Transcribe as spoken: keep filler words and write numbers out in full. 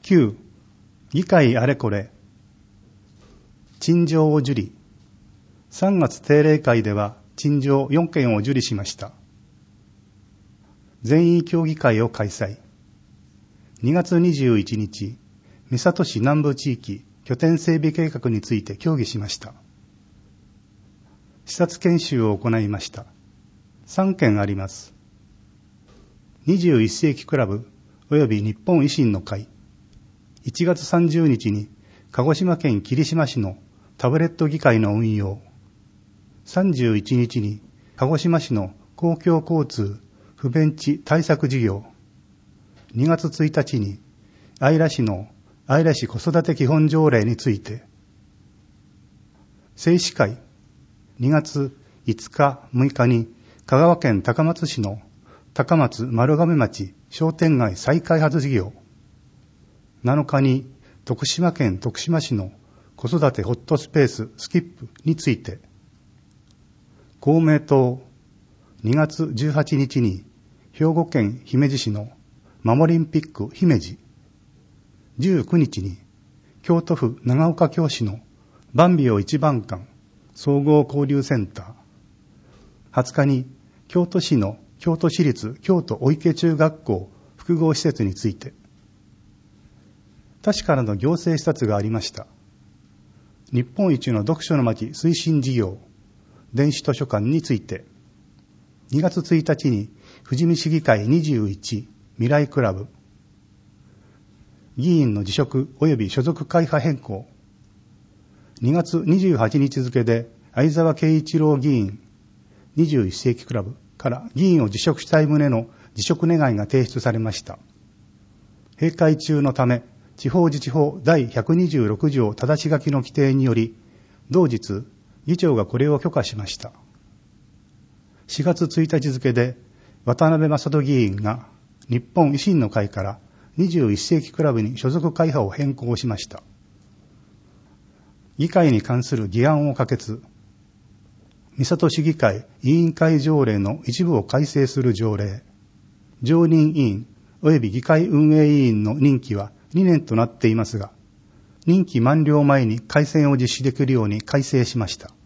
きゅう、議会あれこれ。陳情を受理。さんがつ定例会では陳情よんけんを受理しました。全員協議会を開催。にがつにじゅういちにち、三郷市南部地域拠点整備計画について協議しました。視察研修を行いました。さんけんあります。にじゅういっせいきクラブ及び日本維新の会。いちがつさんじゅうにちに鹿児島県霧島市のタブレット議会の運用。さんじゅういちにちに鹿児島市の公共交通不便地対策事業。にがつついたちに姶良市の姶良市子育て基本条例について。正式会。にがついつかむいかに香川県高松市の高松丸亀町商店街再開発事業。なのかに徳島県徳島市の子育てホットスペーススキップについて。公明党。にがつじゅうはちにちに兵庫県姫路市のマモリンピック姫路。じゅうくにちに京都府長岡京市の万美を一番館総合交流センター。はつかに京都市の京都市立京都御池中学校複合施設について。他市からの行政視察がありました。日本一の読書の街推進事業電子図書館について。にがつついたちに富士見市議会にじゅういち未来クラブ。議員の辞職及び所属会派変更。にがつにじゅうはちにち付で相沢慶一郎議員にじゅういっせいきクラブから議員を辞職したい旨の辞職願が提出されました。閉会中のため地方自治法第ひゃくにじゅうろくじょう正し書きの規定により同日議長がこれを許可しました。しがつついたち付で渡辺正人議員が日本維新の会からにじゅういっせいきクラブに所属会派を変更しました。議会に関する議案を可決。三郷市議会委員会条例の一部を改正する条例。常任委員及び議会運営委員の任期はにねんとなっていますが、任期満了前に改選を実施できるように改正しました。